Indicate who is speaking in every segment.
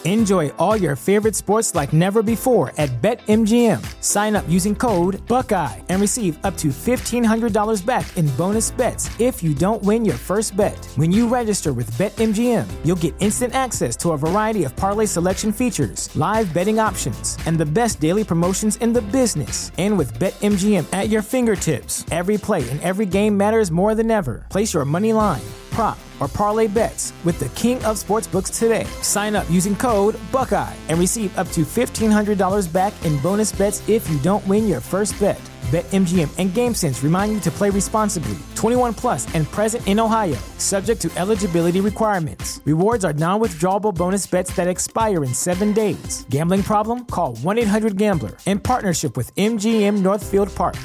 Speaker 1: Enjoy all your favorite sports like never before at BetMGM. Sign up using code Buckeye and receive up to $1,500 back in bonus bets if you don't win your first bet. When you register with BetMGM, you'll get instant access to a variety of parlay selection features, live betting options, and the best daily promotions in the business. And with BetMGM at your fingertips, every play and every game matters more than ever. Place your money line, prop, or parlay bets with the king of sportsbooks today. Sign up using code Buckeye and receive up to $1,500 back in bonus bets if you don't win your first bet. BetMGM and GameSense remind you to play responsibly. 21 plus and present in Ohio, subject to eligibility requirements. Rewards are non-withdrawable bonus bets that expire in 7 days. Gambling problem? Call 1-800-GAMBLER. In partnership with MGM Northfield Park.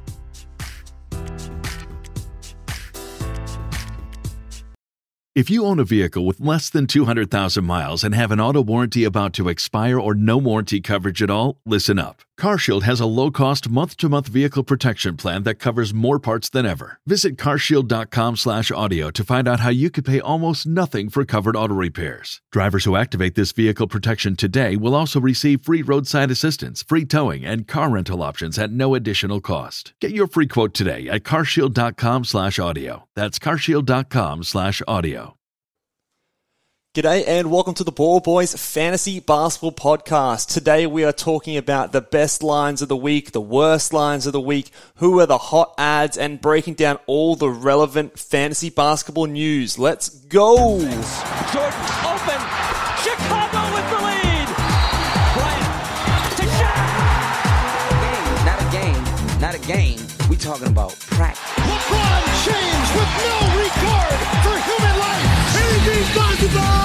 Speaker 2: If you own a vehicle with less than 200,000 miles and have an auto warranty about to expire or no warranty coverage at all, listen up. CarShield has a low-cost month-to-month vehicle protection plan that covers more parts than ever. Visit carshield.com/audio to find out how you could pay almost nothing for covered auto repairs. Drivers who activate this vehicle protection today will also receive free roadside assistance, free towing, and car rental options at no additional cost. Get your free quote today at carshield.com/audio. That's carshield.com/audio.
Speaker 3: G'day and welcome to the Ball Boys Fantasy Basketball Podcast. Today we are talking about the best lines of the week, the worst lines of the week, who are the hot ads, and breaking down all the relevant fantasy basketball news. Let's go!
Speaker 4: Jordan open. Chicago with the lead. Bryant to Shaq.
Speaker 5: Not a game. We talking about practice.
Speaker 6: LeBron James with no regard for human life. Anything's possible.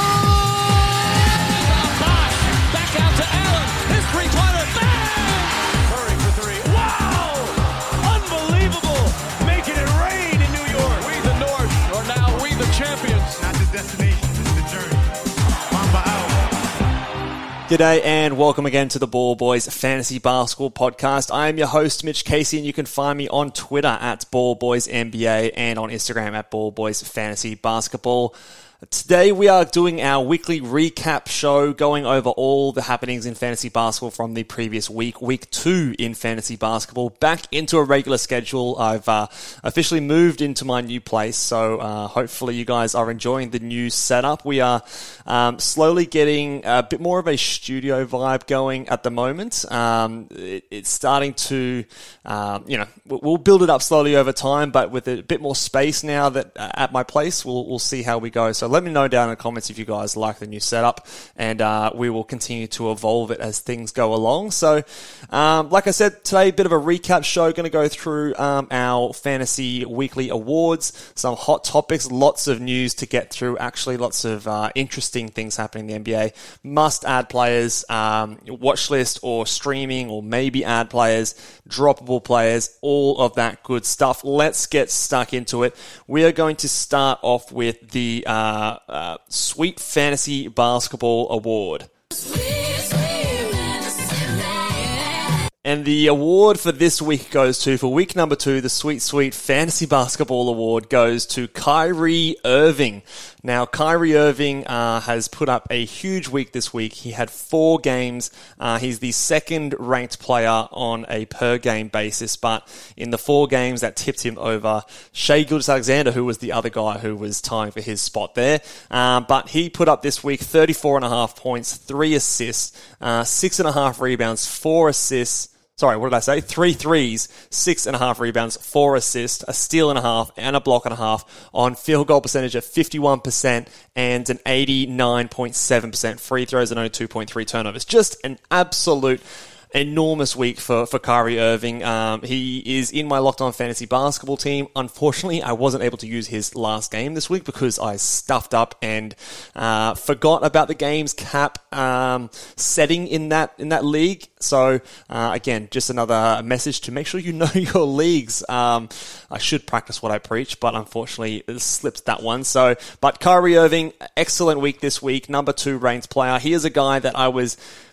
Speaker 4: Back out to Allen. His three-pointer. Bang! Curry for three. Wow! Unbelievable. Making it rain in New York. We the North are now we the champions.
Speaker 6: Not the destination, it's the journey. Mamba out.
Speaker 3: G'day and welcome again to the Ball Boys Fantasy Basketball Podcast. I am your host, Mitch Casey, and you can find me on Twitter at BallBoysNBA and on Instagram at BallBoysFantasyBasketball. Today we are doing our weekly recap show, going over all the happenings in fantasy basketball from the previous week, week 2 in fantasy basketball, back into a regular schedule. I've officially moved into my new place, so hopefully you guys are enjoying the new setup. We are slowly getting a bit more of a studio vibe going at the moment. It's starting to, we'll build it up slowly over time, but with a bit more space now that at my place, we'll see how we go. So let me know down in the comments if you guys like the new setup, and we will continue to evolve it as things go along. So, like I said, today, a bit of a recap show, going to go through our fantasy weekly awards, some hot topics, lots of news to get through, actually lots of interesting things happening in the NBA, must-add players, watch list or streaming or maybe add players, droppable players, all of that good stuff. Let's get stuck into it. We are going to start off with the Sweet Fantasy Basketball Award. And the award for this week goes to, for week number 2, the Sweet Fantasy Basketball Award goes to Kyrie Irving. Now, Kyrie Irving has put up a huge week this week. He had 4 games. He's the second ranked player on a per game basis, but in the 4 games that tipped him over Shai Gilgeous-Alexander, who was the other guy who was tying for his spot there. But he put up this week 34.5 points, 3 assists, 6.5 rebounds, 4 assists. Sorry, what did I say? 3 threes, 6.5 rebounds, 4 assists, a steal and a half, and a block and a half on field goal percentage of 51% and an 89.7% free throws and only 2.3 turnovers. Just an absolute enormous week for Kyrie Irving. He is in my Locked On Fantasy Basketball team. Unfortunately, I wasn't able to use his last game this week because I stuffed up and forgot about the game's cap setting in that league. So again, just another message to make sure you know your leagues. I should practice what I preach, but unfortunately it slipped that one. So, but Kyrie Irving, excellent week this week, number 2 ranked player. He is a guy that I was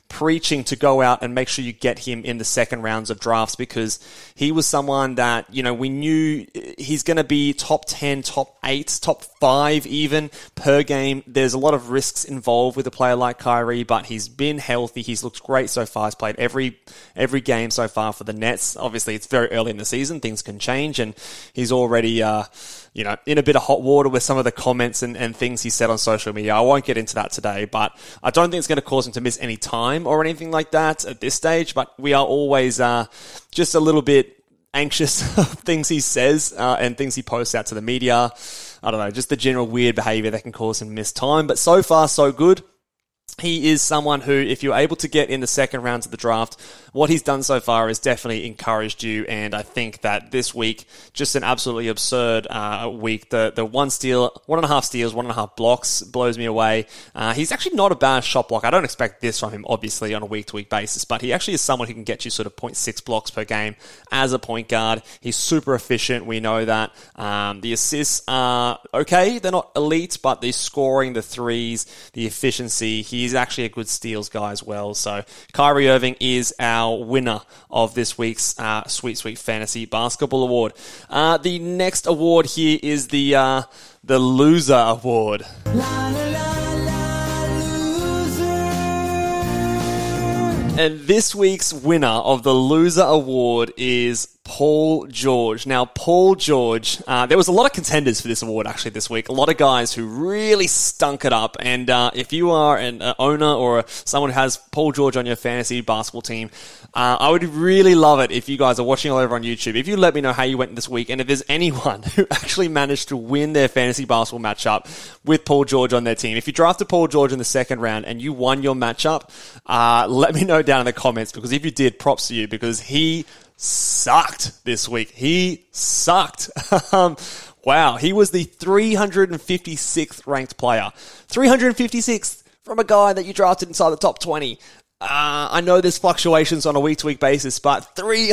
Speaker 3: preaching to go out and make sure you get him in the second rounds of drafts, because he was someone that, we knew he's going to be top 10, top 8, top 5 even per game. There's a lot of risks involved with a player like Kyrie, but he's been healthy. He's looked great so far. He's played every game so far for the Nets. Obviously, it's very early in the season. Things can change, and he's already, in a bit of hot water with some of the comments and things he said on social media. I won't get into that today, but I don't think it's going to cause him to miss any time or anything like that at this stage, but we are always just a little bit anxious of things he says and things he posts out to the media. I don't know, just the general weird behavior that can cause him to miss time, but so far so good. He is someone who, if you're able to get in the second rounds of the draft, what he's done so far has definitely encouraged you, and I think that this week, just an absolutely absurd week. The 1.5 steals, 1.5 blocks blows me away. He's actually not a bad shot block. I don't expect this from him, obviously, on a week-to-week basis, but he actually is someone who can get you sort of 0.6 blocks per game as a point guard. He's super efficient, we know that. The assists are okay, they're not elite, but the scoring, the threes, the efficiency, he's actually a good steals guy as well. So Kyrie Irving is our winner of this week's Sweet Sweet Fantasy Basketball Award. The next award here is the Loser Award. And this week's winner of the Loser Award is Paul George. Now, Paul George, there was a lot of contenders for this award actually this week. A lot of guys who really stunk it up. And if you are an owner or someone who has Paul George on your fantasy basketball team, I would really love it if you guys are watching all over on YouTube. If you let me know how you went this week, and if there's anyone who actually managed to win their fantasy basketball matchup with Paul George on their team. If you drafted Paul George in the second round and you won your matchup, let me know down in the comments, because if you did, props to you, because he sucked this week. He sucked. Wow. He was the 356th ranked player. 356th from a guy that you drafted inside the top 20. I know there's fluctuations on a week-to-week basis, but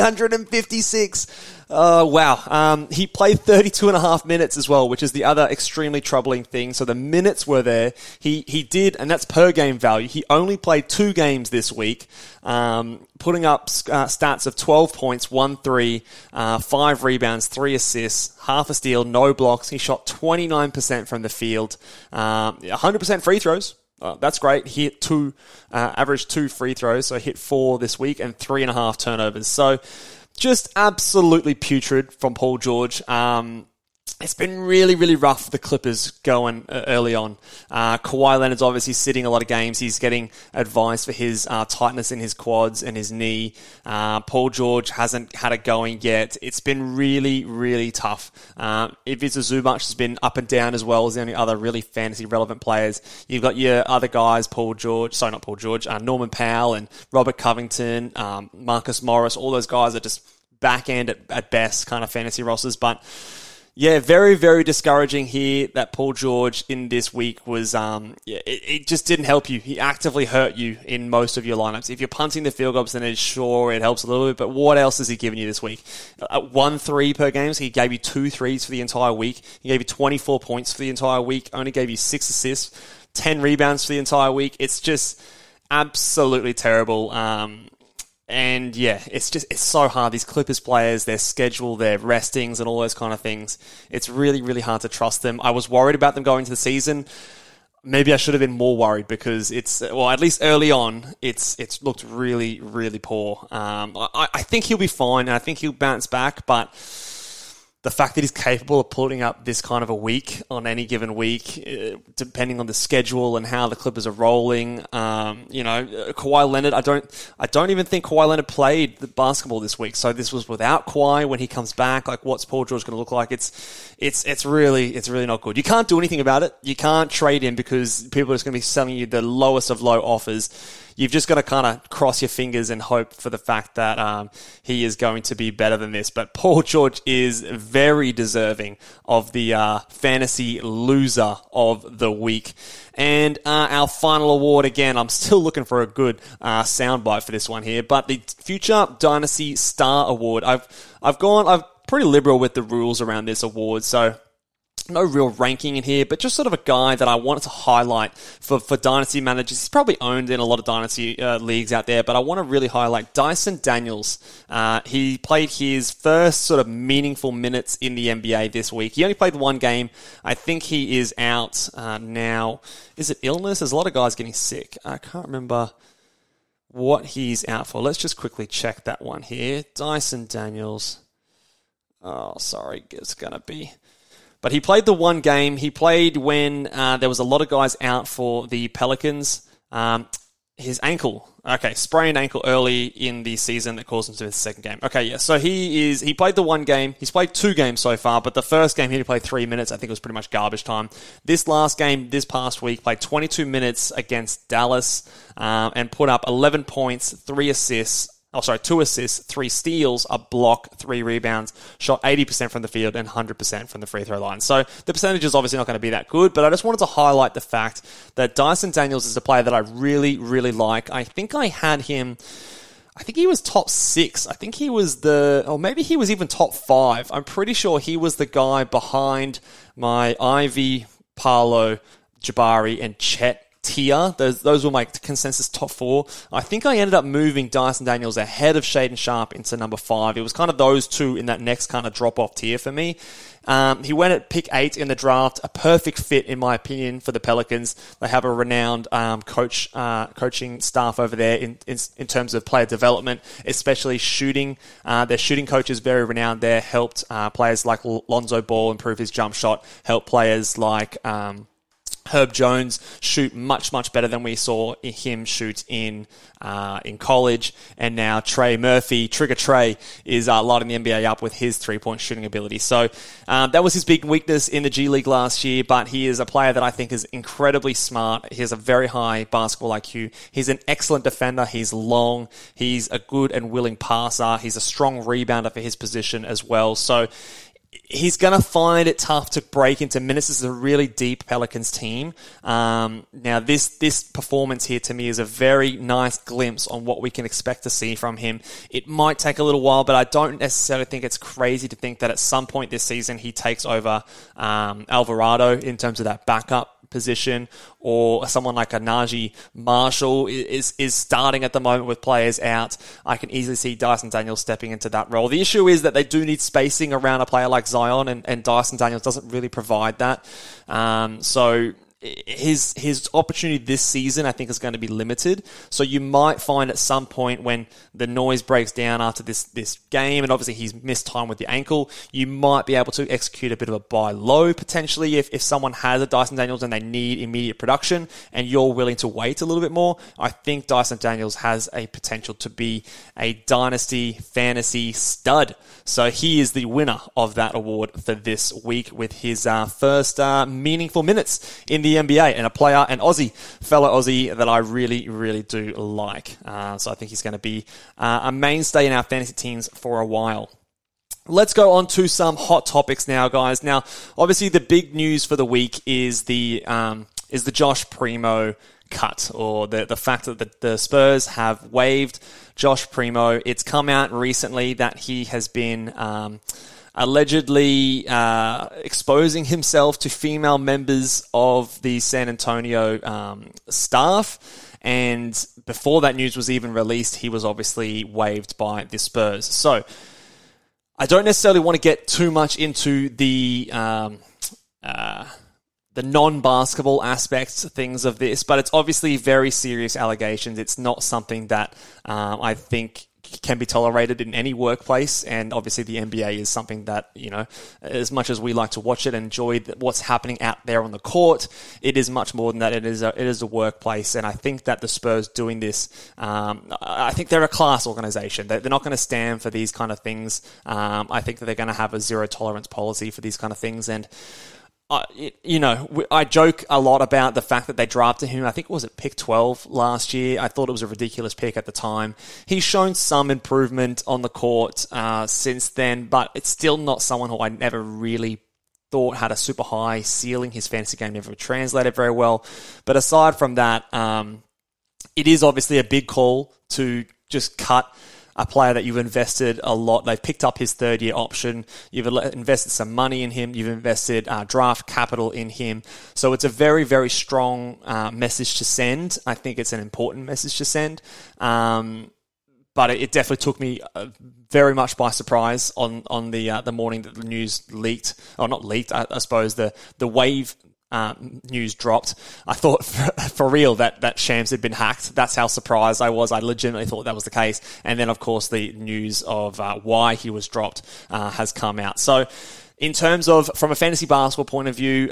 Speaker 3: 356. Wow. He played 32.5 minutes as well, which is the other extremely troubling thing. So the minutes were there. He did, and that's per game value. He only played 2 games this week, putting up stats of 12 points, 1 3, 5 rebounds, 3 assists, half a steal, no blocks. He shot 29% from the field, 100% free throws. That's great. He hit averaged 2 free throws, so hit 4 this week and 3.5 turnovers. So just absolutely putrid from Paul George. It's been really, really rough for the Clippers going early on. Kawhi Leonard's obviously sitting a lot of games. He's getting advice for his tightness in his quads and his knee. Paul George hasn't had it going yet. It's been really, really tough. Ivica Zubac has been up and down as well as the only other really fantasy relevant players. You've got your other guys, Norman Powell and Robert Covington, Marcus Morris. All those guys are just back end at best kind of fantasy rosters, but yeah, very, very discouraging here that Paul George in this week was, it just didn't help you. He actively hurt you in most of your lineups. If you're punting the field goal percentage, sure, it helps a little bit, but what else has he given you this week? 1 3 per game, so he gave you 2 threes for the entire week. He gave you 24 points for the entire week, only gave you 6 assists, 10 rebounds for the entire week. It's just absolutely terrible. And yeah, it's so hard. These Clippers players, their schedule, their restings and all those kind of things. It's really, really hard to trust them. I was worried about them going into the season. Maybe I should have been more worried because at least early on, it's looked really, really poor. I think he'll be fine and I think he'll bounce back, but the fact that he's capable of putting up this kind of a week on any given week, depending on the schedule and how the Clippers are rolling, Kawhi Leonard, I don't even think Kawhi Leonard played the basketball this week. So this was without Kawhi. When he comes back, like what's Paul George going to look like? It's really not good. You can't do anything about it. You can't trade him because people are just going to be selling you the lowest of low offers. You've just got to kind of cross your fingers and hope for the fact that he is going to be better than this. But Paul George is very deserving of the fantasy loser of the week. And our final award, again, I'm still looking for a good soundbite for this one here, but the Future Dynasty Star Award. I've pretty liberal with the rules around this award, so No real ranking in here, but just sort of a guy that I wanted to highlight for Dynasty managers. He's probably owned in a lot of Dynasty leagues out there, but I want to really highlight Dyson Daniels. He played his first sort of meaningful minutes in the NBA this week. He only played one game. I think he is out now. Is it illness? There's a lot of guys getting sick. I can't remember what he's out for. Let's just quickly check that one here. Dyson Daniels. Oh, sorry. It's going to be... But he played the one game. He played when there was a lot of guys out for the Pelicans. His ankle, sprained ankle early in the season that caused him to his second game. So he played the one game. He's played 2 games so far, but the first game he only played 3 minutes. I think it was pretty much garbage time. This last game, this past week, played 22 minutes against Dallas and put up 11 points, 2 assists, 3 steals, a block, 3 rebounds, shot 80% from the field and 100% from the free throw line. So the percentage is obviously not going to be that good, but I just wanted to highlight the fact that Dyson Daniels is a player that I really, really like. I think I had him... I think he was top 6. I think he was maybe he was even top 5. I'm pretty sure he was the guy behind my Ivy, Paolo, Jabari, and Chet tier. Those were my consensus top 4. I think I ended up moving Dyson Daniels ahead of Shaedon Sharpe into number 5. It was kind of those two in that next kind of drop-off tier for me. He went at pick 8 in the draft, a perfect fit, in my opinion, for the Pelicans. They have a renowned coaching staff over there in terms of player development, especially shooting. Their shooting coach is very renowned there, helped players like Lonzo Ball improve his jump shot, helped players like... Herb Jones shoot much, much better than we saw him shoot in college. And now Trey Murphy, Trigger Trey, is lighting the NBA up with his 3-point shooting ability. So that was his big weakness in the G League last year, but he is a player that I think is incredibly smart. He has a very high basketball IQ. He's an excellent defender. He's long. He's a good and willing passer. He's a strong rebounder for his position as well. So he's going to find it tough to break into minutes. This is a really deep Pelicans team. Now, this performance here to me is a very nice glimpse on what we can expect to see from him. It might take a little while, but I don't necessarily think it's crazy to think that at some point this season he takes over Alvarado in terms of that backup position, or someone like a Najee Marshall is starting at the moment with players out. I can easily see Dyson Daniels stepping into that role. The issue is that they do need spacing around a player like Zion, and Dyson Daniels doesn't really provide that. So his opportunity this season, I think, is going to be limited. So you might find at some point when the noise breaks down after this game, and obviously he's missed time with the ankle, you might be able to execute a bit of a buy low, potentially, if someone has a Dyson Daniels and they need immediate production, and you're willing to wait a little bit more. I think Dyson Daniels has a potential to be a dynasty fantasy stud. So he is the winner of that award for this week with his first meaningful minutes in the NBA, and a player, an fellow Aussie that I really, really do like. So I think he's going to be a mainstay in our fantasy teams for a while. Let's go on to some hot topics now, guys. Now, obviously, the big news for the week is the Josh Primo cut, or the fact that the Spurs have waived Josh Primo. It's come out recently that he has been allegedly exposing himself to female members of the San Antonio staff. And before that news was even released, he was obviously waived by the Spurs. So I don't necessarily want to get too much into the non-basketball aspects, things of this, but it's obviously very serious allegations. It's not something that I think can be tolerated in any workplace, and obviously the NBA is something that, you know, as much as we like to watch it and enjoy what's happening out there on the court, it is much more than that. It is a workplace, and I think that the Spurs doing this, I think they're a class organization. They're not going to stand for these kind of things. I think that they're going to have a zero tolerance policy for these kind of things, and I joke a lot about the fact that they drafted him. I think it was at pick 12 last year. I thought it was a ridiculous pick at the time. He's shown some improvement on the court since then, but it's still not someone who I never really thought had a super high ceiling. His fantasy game never translated very well. But aside from that, it is obviously a big call to just cut a player that you've invested a lot. They've picked up his third-year option. You've invested some money in him. You've invested draft capital in him. So it's a very, very strong message to send. I think it's an important message to send. But it definitely took me very much by surprise on the morning that the news leaked, or not leaked, I suppose the wave news dropped. I thought for real that Shams had been hacked. That's how surprised I was. I legitimately thought that was the case. And then, of course, the news of why he was dropped has come out. So in terms of, from a fantasy basketball point of view,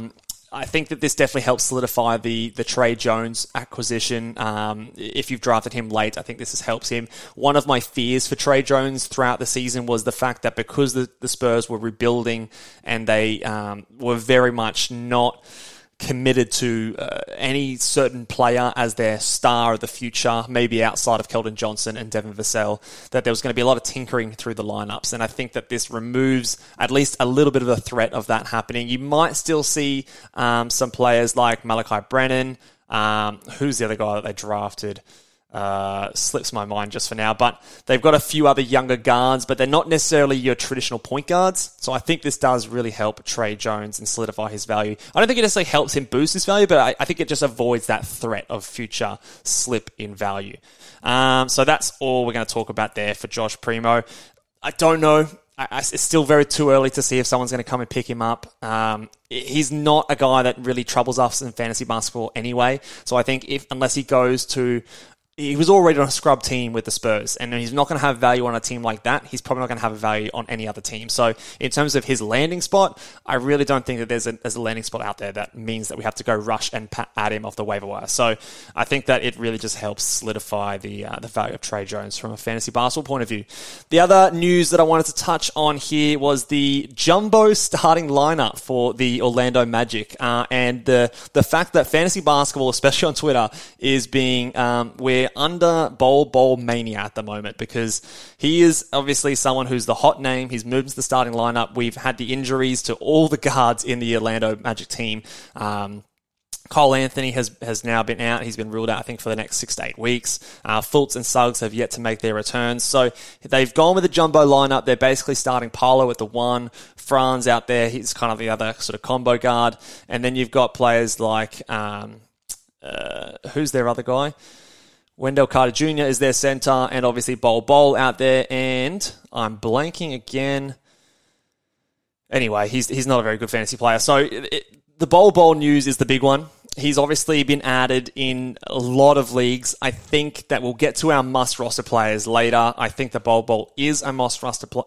Speaker 3: I think that this definitely helps solidify the Tre Jones acquisition. If you've drafted him late, I think this helps him. One of my fears for Tre Jones throughout the season was the fact that because the Spurs were rebuilding and they were very much not committed to any certain player as their star of the future, maybe outside of Keldon Johnson and Devin Vassell, that there was going to be a lot of tinkering through the lineups. And I think that this removes at least a little bit of a threat of that happening. You might still see some players like Malachi Brennan. Who's the other guy that they drafted? Slips my mind just for now, but they've got a few other younger guards, but they're not necessarily your traditional point guards. So I think this does really help Tre Jones and solidify his value. I don't think it necessarily helps him boost his value, but I think it just avoids that threat of future slip in value. So that's all we're going to talk about there for Josh Primo. I don't know. It's still very too early to see if someone's going to come and pick him up. He's not a guy that really troubles us in fantasy basketball anyway. So I think unless he goes to... He was already on a scrub team with the Spurs, and he's not going to have value on a team like that. He's probably not going to have a value on any other team. So in terms of his landing spot, I really don't think that there's a landing spot out there that means that we have to go rush and add him off the waiver wire. So I think that it really just helps solidify the value of Tre Jones from a fantasy basketball point of view. The other news that I wanted to touch on here was the jumbo starting lineup for the Orlando Magic, and the fact that fantasy basketball, especially on Twitter, is being we're under Bol mania at the moment, because he is obviously someone who's the hot name. He's moved to the starting lineup. We've had the injuries to all the guards in the Orlando Magic team. Cole Anthony has now been out. He's been ruled out, I think, for the next 6 to 8 weeks. Fultz and Suggs have yet to make their returns. So they've gone with the jumbo lineup. They're basically starting Paolo at the 1. Franz out there. He's kind of the other sort of combo guard. And then you've got players like... who's their other guy? Wendell Carter Jr. is their center, and obviously Bol out there, and I'm blanking again. Anyway, he's not a very good fantasy player. So the Bol news is the big one. He's obviously been added in a lot of leagues. I think that we'll get to our must roster players later. I think the Bol is a must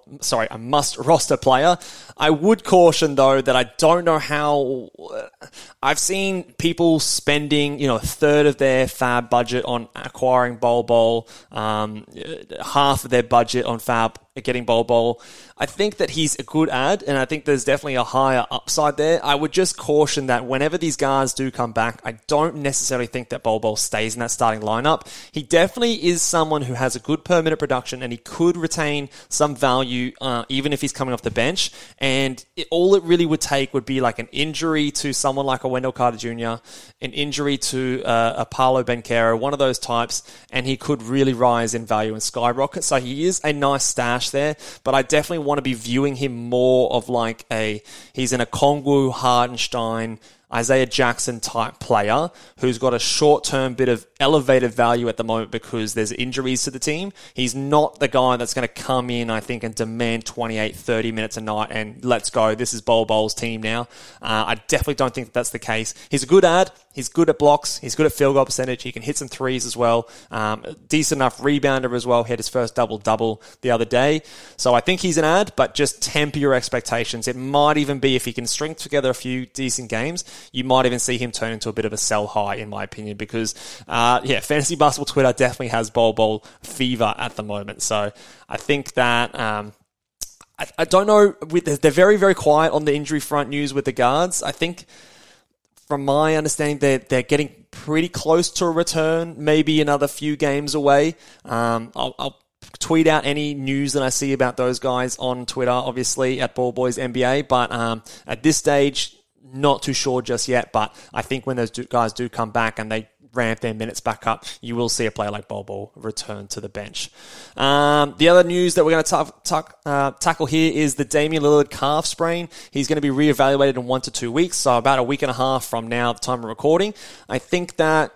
Speaker 3: roster player. I would caution though that I don't know how. I've seen people spending, a third of their fab budget on acquiring Bol, half of their budget on fab getting Bol. I think that he's a good ad, and I think there's definitely a higher upside there. I would just caution that whenever these guys do come back, I don't necessarily think that Bol stays in that starting lineup. He definitely is someone who has a good per minute production, and he could retain some value even if he's coming off the bench. And all it really would take would be like an injury to someone like a Wendell Carter Jr., an injury to a Paolo Banchero, one of those types, and he could really rise in value and skyrocket. So he is a nice stash there, but I definitely want to be viewing him more of like he's in a Okongwu, Hartenstein, Isaiah Jackson type player who's got a short-term bit of elevated value at the moment because there's injuries to the team. He's not the guy that's going to come in, I think, and demand 28, 30 minutes a night and let's go. This is Bol's team now. I definitely don't think that's the case. He's a good ad. He's good at blocks. He's good at field goal percentage. He can hit some threes as well. Decent enough rebounder as well. He had his first double-double the other day. So I think he's an ad, but just temper your expectations. It might even be, if he can string together a few decent games, you might even see him turn into a bit of a sell high, in my opinion, because, fantasy basketball Twitter definitely has Bol fever at the moment. So I think that... I don't know. They're very, very quiet on the injury front news with the guards. I think... From my understanding, they're getting pretty close to a return, maybe another few games away. I'll tweet out any news that I see about those guys on Twitter, obviously, at BallBoysNBA. But at this stage, not too sure just yet. But I think when those guys do come back and they ramp their minutes back up, you will see a player like Bol Bol return to the bench. The other news that we're going to tackle here is the Damian Lillard calf sprain. He's going to be reevaluated in 1 to 2 weeks, so about a week and a half from now, the time of recording. I think that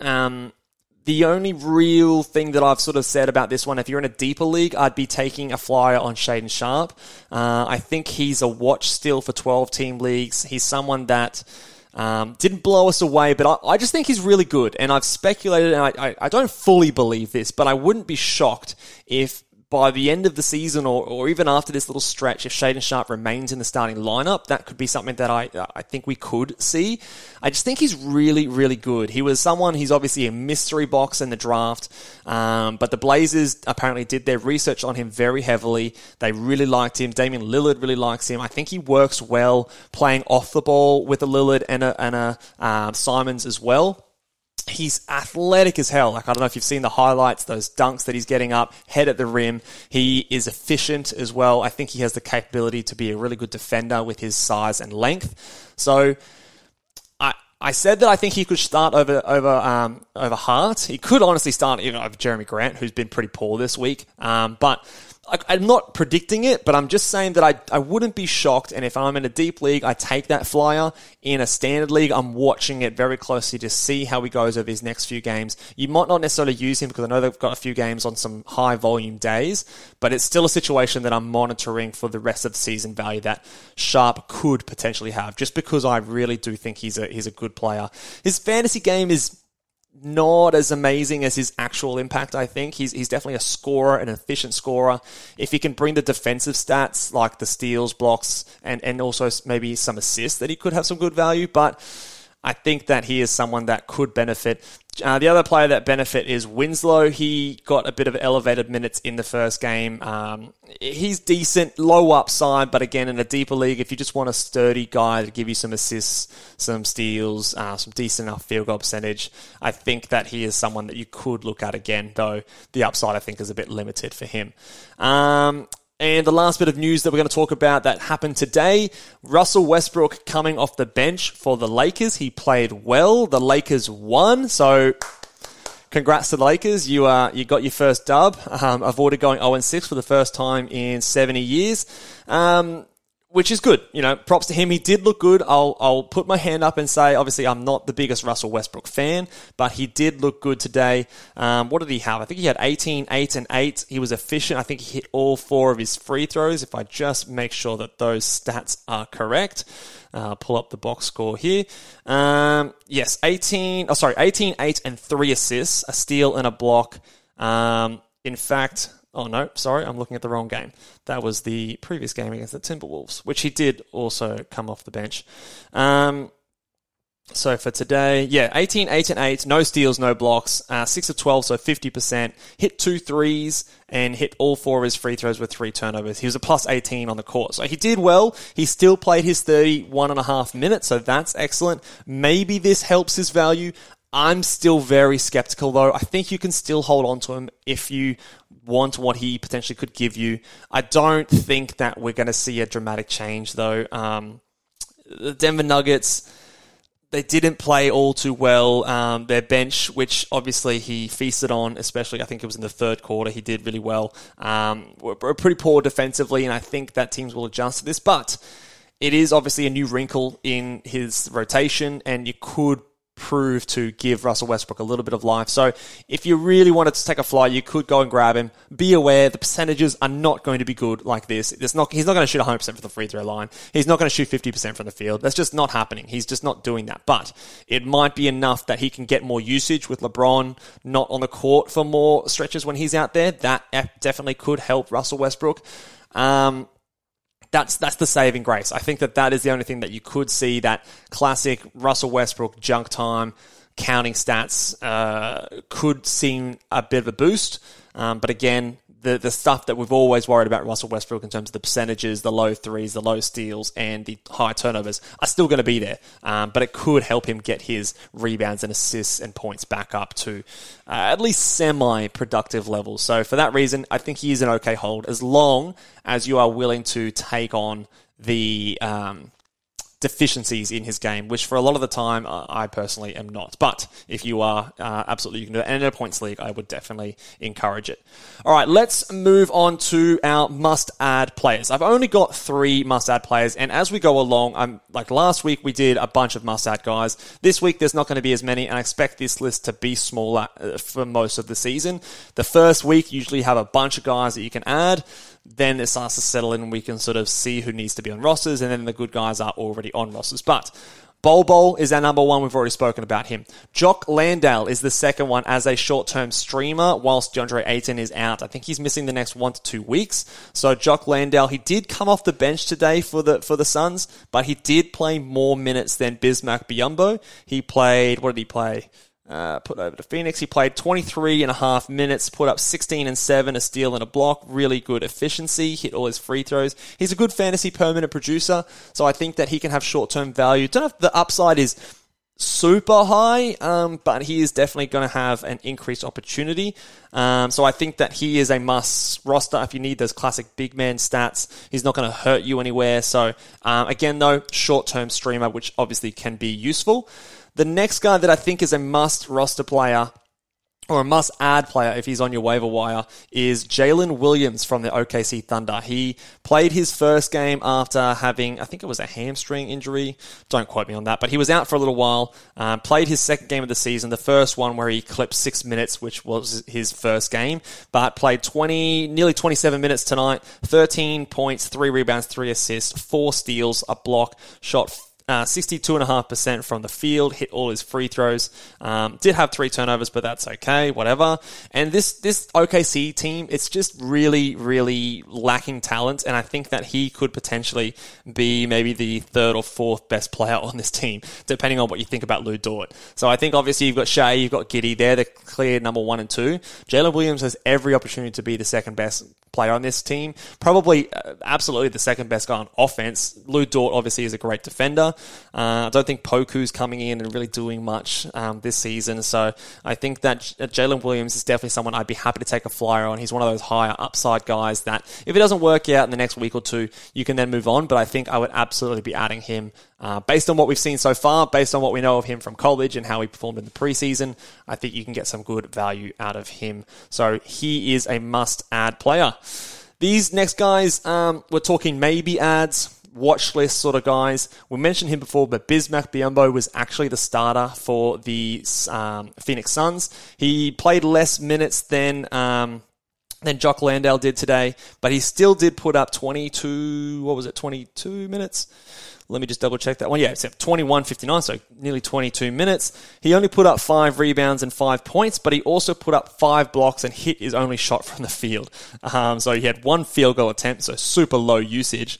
Speaker 3: the only real thing that I've sort of said about this one, if you're in a deeper league, I'd be taking a flyer on Shaedon Sharpe. I think he's a watch still for 12-team leagues. He's someone that didn't blow us away, but I just think he's really good. And I've speculated, and I don't fully believe this, but I wouldn't be shocked if by the end of the season or even after this little stretch, if Shaedon Sharpe remains in the starting lineup, that could be something that I think we could see. I just think he's really, really good. He's obviously a mystery box in the draft, but the Blazers apparently did their research on him very heavily. They really liked him. Damian Lillard really likes him. I think he works well playing off the ball with a Lillard and a Simons as well. He's athletic as hell. Like, I don't know if you've seen the highlights, those dunks that he's getting up, head at the rim. He is efficient as well. I think he has the capability to be a really good defender with his size and length. So I said that I think he could start over Hart. He could honestly start even over Jeremy Grant, who's been pretty poor this week. But I'm not predicting it, but I'm just saying that I wouldn't be shocked. And if I'm in a deep league, I take that flyer. In a standard league, I'm watching it very closely to see how he goes over his next few games. You might not necessarily use him because I know they've got a few games on some high volume days, but it's still a situation that I'm monitoring for the rest of the season value that Sharpe could potentially have, just because I really do think he's a good player. His fantasy game is not as amazing as his actual impact, I think. He's definitely a scorer, an efficient scorer. If he can bring the defensive stats, like the steals, blocks, and also maybe some assists, that he could have some good value. But I think that he is someone that could benefit. The other player that benefit is Winslow. He got a bit of elevated minutes in the first game. He's decent, low upside, but again, in a deeper league, if you just want a sturdy guy to give you some assists, some steals, some decent enough field goal percentage, I think that he is someone that you could look at again, though the upside, I think, is a bit limited for him. And the last bit of news that we're going to talk about that happened today, Russell Westbrook coming off the bench for the Lakers. He played well. The Lakers won. So congrats to the Lakers. You got your first dub. Avoided going 0-6 for the first time in 70 years. Which is good. You know, props to him. He did look good. I'll put my hand up and say, obviously, I'm not the biggest Russell Westbrook fan, but he did look good today. What did he have? I think he had 18, 8, and 8. He was efficient. I think he hit all 4 of his free throws. If I just make sure that those stats are correct. Pull up the box score here. Yes, 18, 8, and 3 assists, a steal and a block. In fact, oh no, sorry, I'm looking at the wrong game. That was the previous game against the Timberwolves, which he did also come off the bench. So for today, 18, 8, and 8, no steals, no blocks, 6 of 12, so 50%, hit 2 threes, and hit all 4 of his free throws with 3 turnovers. He was a plus 18 on the court. So he did well. He still played his 31.5 minutes, so that's excellent. Maybe this helps his value. I'm still very skeptical, though. I think you can still hold on to him if you want what he potentially could give you. I don't think that we're going to see a dramatic change, though. The Denver Nuggets, they didn't play all too well. Their bench, which obviously he feasted on, especially I think it was in the third quarter, he did really well. Were pretty poor defensively, and I think that teams will adjust to this. But it is obviously a new wrinkle in his rotation, and you could prove to give Russell Westbrook a little bit of life. So if you really wanted to take a fly, you could go and grab him. Be aware the percentages are not going to be good like this. He's not going to shoot 100% from the free throw line. He's not going to shoot 50% from the field. That's just not happening. He's just not doing that. But it might be enough that he can get more usage with LeBron not on the court for more stretches when he's out there. That definitely could help Russell Westbrook. That's the saving grace. I think that is the only thing that you could see, that classic Russell Westbrook junk time counting stats could seem a bit of a boost. But again, the stuff that we've always worried about Russell Westbrook in terms of the percentages, the low threes, the low steals, and the high turnovers are still going to be there. But it could help him get his rebounds and assists and points back up to at least semi-productive levels. So for that reason, I think he is an okay hold, as long as you are willing to take on the deficiencies in his game, which for a lot of the time I personally am not. But if you are, absolutely you can do it. And in a points league, I would definitely encourage it. All right, let's move on to our must-add players. I've only got 3 must-add players, and as we go along, like last week we did a bunch of must-add guys. This week there's not going to be as many, and I expect this list to be smaller for most of the season. The first week usually have a bunch of guys that you can add. Then it starts to settle in and we can sort of see who needs to be on rosters, and then the good guys are already on rosters. But Bol is our number 1. We've already spoken about him. Jock Landale is the second one as a short-term streamer, whilst DeAndre Ayton is out. I think he's missing the next 1 to 2 weeks. So Jock Landale, he did come off the bench today for the Suns, but he did play more minutes than Bismack Biyombo. He played, what did he play? Put over to Phoenix. He played 23.5 minutes, put up 16 and 7, a steal and a block. Really good efficiency, hit all his free throws. He's a good fantasy permanent producer, so I think that he can have short-term value. Don't know if the upside is super high, but he is definitely going to have an increased opportunity. So I think that he is a must roster if you need those classic big man stats. He's not going to hurt you anywhere. So again, though, short-term streamer, which obviously can be useful. The next guy that I think is a must roster player, or a must-add player if he's on your waiver wire, is Jalen Williams from the OKC Thunder. He played his first game after having, I think it was a hamstring injury. Don't quote me on that, but he was out for a little while. Played his second game of the season, the first one where he clipped 6 minutes, which was his first game, but played nearly 27 minutes tonight, 13 points, 3 rebounds, 3 assists, 4 steals, a block, shot 62.5% from the field, hit all his free throws, did have 3 turnovers, but that's okay, whatever. And this OKC team, it's just really, really lacking talent, and I think that he could potentially be maybe the 3rd or 4th best player on this team, depending on what you think about Lou Dort. So I think obviously you've got Shea, you've got Giddey, they're the clear number 1 and 2. Jalen Williams has every opportunity to be the second best player on this team. Probably absolutely the second best guy on offense. Lou Dort obviously is a great defender. I don't think Poku's coming in and really doing much this season. So I think that Jalen Williams is definitely someone I'd be happy to take a flyer on. He's one of those higher upside guys that if it doesn't work out in the next week or 2, you can then move on. But I think I would absolutely be adding him based on what we've seen so far, based on what we know of him from college and how he performed in the preseason. I think you can get some good value out of him. So he is a must-add player. These next guys, we're talking maybe adds, watch list sort of guys. We mentioned him before, but Bismack Biyombo was actually the starter for the Phoenix Suns. He played less minutes than Jock Landale did today, but he still did put up 22 minutes? Let me just double check that one. Yeah, it's 21.59, so nearly 22 minutes. He only put up 5 rebounds and 5 points, but he also put up 5 blocks and hit his only shot from the field. So he had 1 field goal attempt, so super low usage.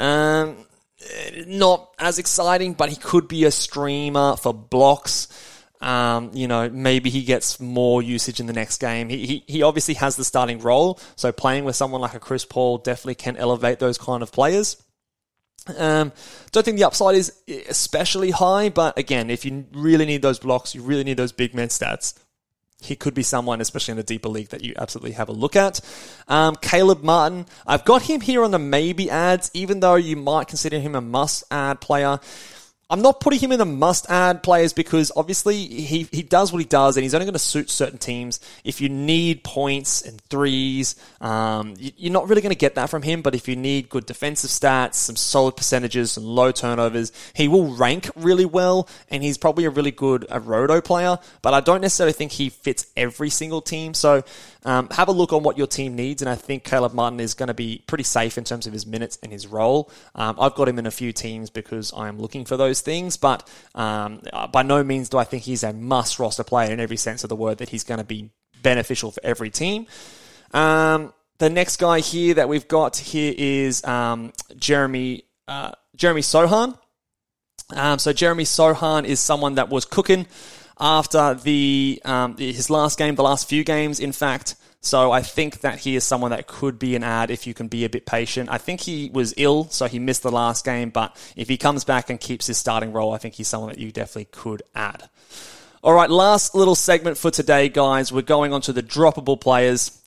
Speaker 3: Not as exciting, but he could be a streamer for blocks. Maybe he gets more usage in the next game. He obviously has the starting role, so playing with someone like a Chris Paul definitely can elevate those kind of players. Don't think the upside is especially high, but again, if you really need those blocks, you really need those big man stats, he could be someone, especially in a deeper league, that you absolutely have a look at. Caleb Martin, I've got him here on the maybe ads, even though you might consider him a must-add player. I'm not putting him in the must-add players because obviously he does what he does and he's only going to suit certain teams. If you need points and threes, you're not really going to get that from him, but if you need good defensive stats, some solid percentages, some low turnovers, he will rank really well and he's probably a really good roto player, but I don't necessarily think he fits every single team. So have a look on what your team needs, and I think Caleb Martin is going to be pretty safe in terms of his minutes and his role. I've got him in a few teams because I am looking for those things, but by no means do I think he's a must roster player in every sense of the word, that he's going to be beneficial for every team. The next guy here that we've got here is Jeremy Sochan. So Jeremy Sochan is someone that was cooking after his last game, the last few games, in fact. So I think that he is someone that could be an ad if you can be a bit patient. I think he was ill, so he missed the last game, but if he comes back and keeps his starting role, I think he's someone that you definitely could add. All right, last little segment for today, guys. We're going on to the droppable players.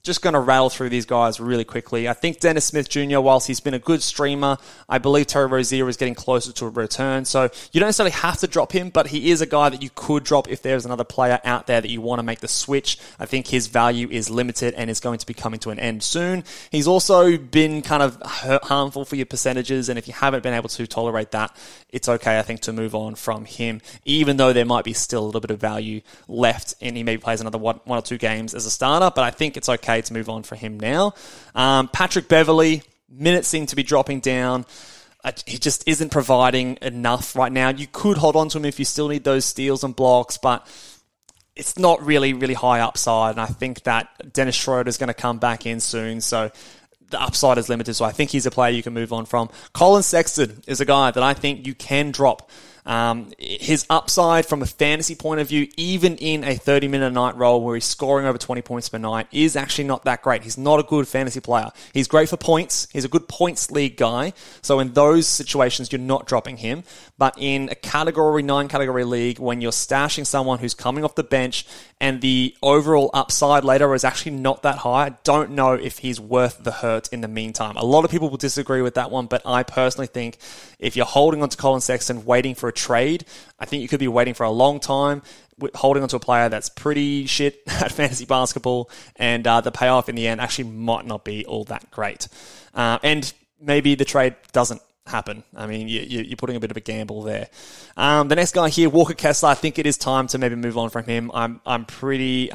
Speaker 3: just going to rattle through these guys really quickly. I think Dennis Smith Jr., whilst he's been a good streamer, I believe Terry Rozier is getting closer to a return. So you don't necessarily have to drop him, but he is a guy that you could drop if there's another player out there that you want to make the switch. I think his value is limited and is going to be coming to an end soon. He's also been kind of harmful for your percentages, and if you haven't been able to tolerate that, it's okay, I think, to move on from him, even though there might be still a little bit of value left, and he maybe plays another one or two games as a starter, but I think it's okay to move on for him now. Patrick Beverley, minutes seem to be dropping down. He just isn't providing enough right now. You could hold on to him if you still need those steals and blocks, but it's not really, really high upside, and I think that Dennis Schroeder is going to come back in soon, so the upside is limited, so I think he's a player you can move on from. Colin Sexton is a guy that I think you can drop. His upside from a fantasy point of view, even in a 30-minute a night role where he's scoring over 20 points per night, is actually not that great. He's not a good fantasy player. He's great for points. He's a good points league guy. So in those situations, you're not dropping him. But in a category, 9-category league, when you're stashing someone who's coming off the bench and the overall upside later is actually not that high, I don't know if he's worth the hurt in the meantime. A lot of people will disagree with that one, but I personally think if you're holding on to Colin Sexton, waiting for a trade, I think you could be waiting for a long time, holding on to a player that's pretty shit at fantasy basketball, and the payoff in the end actually might not be all that great. And maybe the trade doesn't happen. I mean, you're putting a bit of a gamble there. The next guy here, Walker Kessler, I think it is time to maybe move on from him. I'm pretty...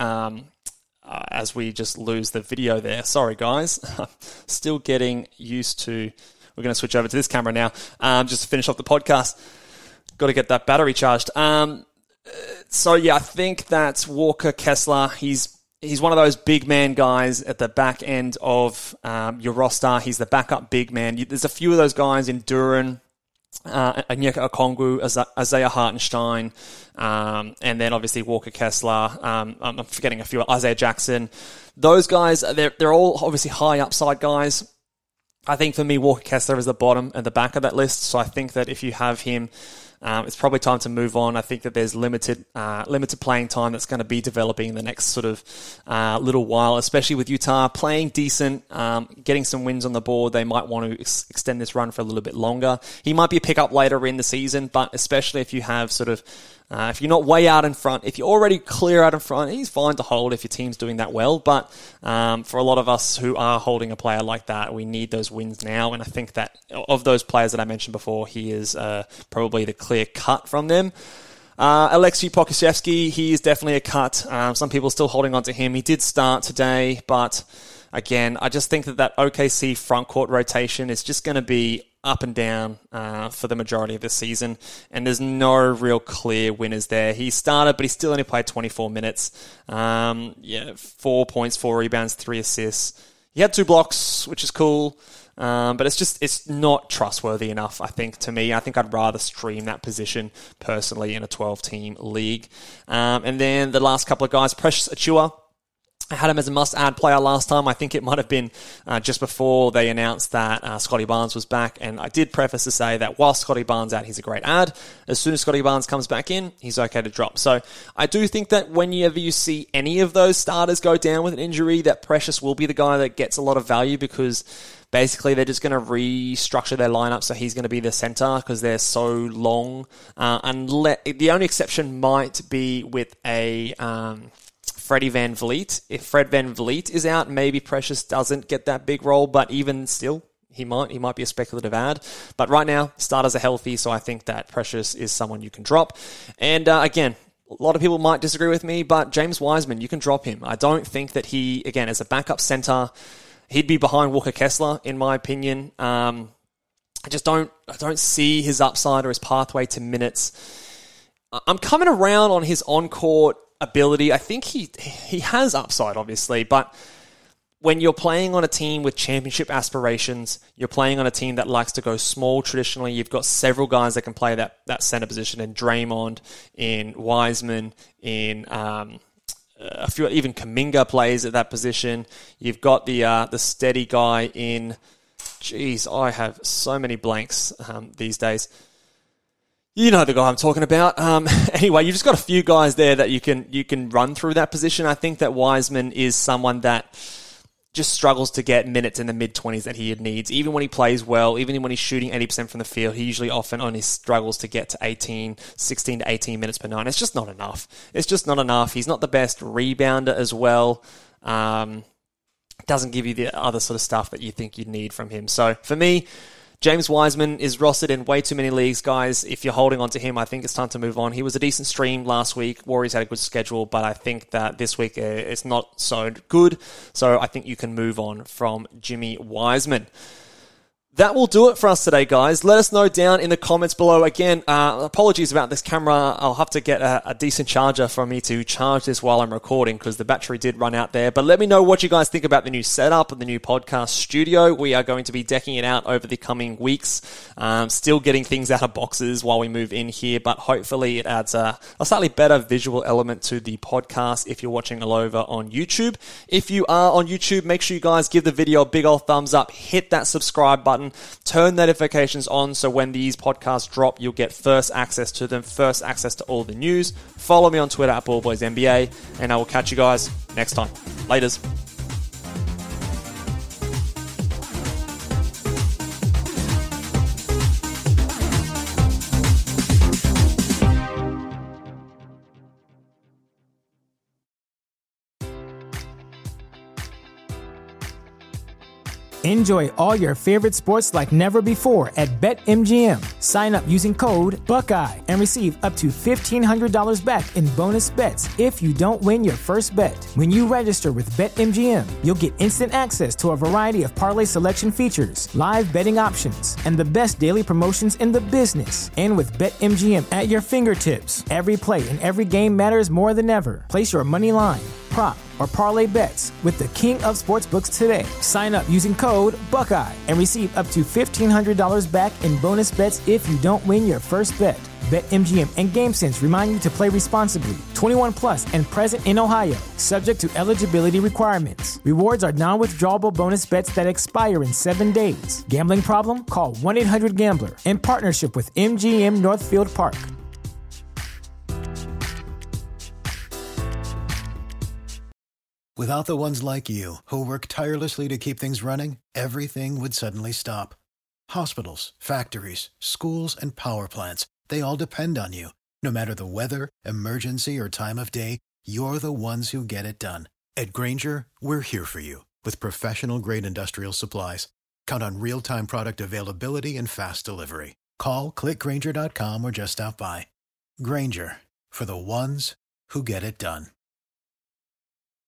Speaker 3: as we just lose the video there. Sorry, guys. Still getting used to... We're going to switch over to this camera now, just to finish off the podcast. Got to get that battery charged. So, yeah, I think that Walker Kessler, he's one of those big man guys at the back end of your roster. He's the backup big man. There's a few of those guys in Duran, Onyeka Okongwu, Isaiah Hartenstein, and then obviously Walker Kessler. I'm forgetting a few. Isaiah Jackson. Those guys, they're all obviously high upside guys. I think for me, Walker Kessler is the bottom and the back of that list. So I think that if you have him, it's probably time to move on. I think that there's limited playing time that's going to be developing in the next sort of little while, especially with Utah playing decent, getting some wins on the board. They might want to extend this run for a little bit longer. He might be a pickup later in the season, but especially if you have sort of if you're not way out in front, if you're already clear out in front, he's fine to hold if your team's doing that well. But for a lot of us who are holding a player like that, we need those wins now. And I think that of those players that I mentioned before, he is probably the clear cut from them. Alexei Pokusevski, he is definitely a cut. Some people are still holding on to him. He did start today, but again, I just think that OKC front court rotation is just going to be up and down for the majority of the season, and there's no real clear winners there. He started, but he still only played 24 minutes. 4 points, 4 rebounds, 3 assists. He had 2 blocks, which is cool, but it's not trustworthy enough, I think, to me. I think I'd rather stream that position personally in a 12-team league. And then the last couple of guys, Precious Achiuwa. I had him as a must-add player last time. I think it might have been just before they announced that Scotty Barnes was back. And I did preface to say that while Scotty Barnes out, he's a great add. As soon as Scotty Barnes comes back in, he's okay to drop. So I do think that whenever you see any of those starters go down with an injury, that Precious will be the guy that gets a lot of value, because basically they're just going to restructure their lineup so he's going to be the center because they're so long. The only exception might be with a... Freddie Van Vliet. If Fred Van Vliet is out, maybe Precious doesn't get that big role, but even still, he might be a speculative add. But right now, starters are healthy, so I think that Precious is someone you can drop. And again, a lot of people might disagree with me, but James Wiseman, you can drop him. I don't think that he, again, as a backup center, he'd be behind Walker Kessler, in my opinion. I don't see his upside or his pathway to minutes. I'm coming around on his on-court ability. I think he has upside, obviously, but when you're playing on a team with championship aspirations, you're playing on a team that likes to go small traditionally, you've got several guys that can play that center position, in Draymond, in Wiseman, in a few, even Kuminga plays at that position. You've got the steady guy in, I have so many blanks these days. You know the guy I'm talking about. Anyway, you've just got a few guys there that you can run through that position. I think that Wiseman is someone that just struggles to get minutes in the mid-20s that he needs. Even when he plays well, even when he's shooting 80% from the field, he usually often only struggles to get to 16 to 18 minutes per night. It's just not enough. It's just not enough. He's not the best rebounder as well. Doesn't give you the other sort of stuff that you think you'd need from him. So for me, James Wiseman is rostered in way too many leagues, guys. If you're holding on to him, I think it's time to move on. He was a decent stream last week. Warriors had a good schedule, but I think that this week it's not so good. So I think you can move on from Jimmy Wiseman. That will do it for us today, guys. Let us know down in the comments below. Again, apologies about this camera. I'll have to get a decent charger for me to charge this while I'm recording because the battery did run out there. But let me know what you guys think about the new setup and the new podcast studio. We are going to be decking it out over the coming weeks. Still getting things out of boxes while we move in here, but hopefully it adds a slightly better visual element to the podcast if you're watching all over on YouTube. If you are on YouTube, make sure you guys give the video a big old thumbs up, hit that subscribe button, turn notifications on so when these podcasts drop, you'll get first access to them, first access to all the news. Follow me on Twitter at BallBoysNBA, and I will catch you guys next time. Laters.
Speaker 1: Enjoy all your favorite sports like never before at BetMGM. Sign up using code Buckeye and receive up to $1,500 back in bonus bets if you don't win your first bet. When you register with BetMGM, you'll get instant access to a variety of parlay selection features, live betting options, and the best daily promotions in the business. And with BetMGM at your fingertips, every play and every game matters more than ever. Place your money line, prop, or parlay bets with the king of sportsbooks today. Sign up using code Buckeye and receive up to $1,500 back in bonus bets if you don't win your first bet. BetMGM and GameSense remind you to play responsibly. 21 plus and present in Ohio, subject to eligibility requirements. Rewards are non-withdrawable bonus bets that expire in 7 days. Gambling problem? Call 1-800-GAMBLER in partnership with MGM Northfield Park.
Speaker 7: Without the ones like you, who work tirelessly to keep things running, everything would suddenly stop. Hospitals, factories, schools, and power plants, they all depend on you. No matter the weather, emergency, or time of day, you're the ones who get it done. At Grainger, we're here for you with professional-grade industrial supplies. Count on real-time product availability and fast delivery. Call, click Grainger.com, or just stop by. Grainger, for the ones who get it done.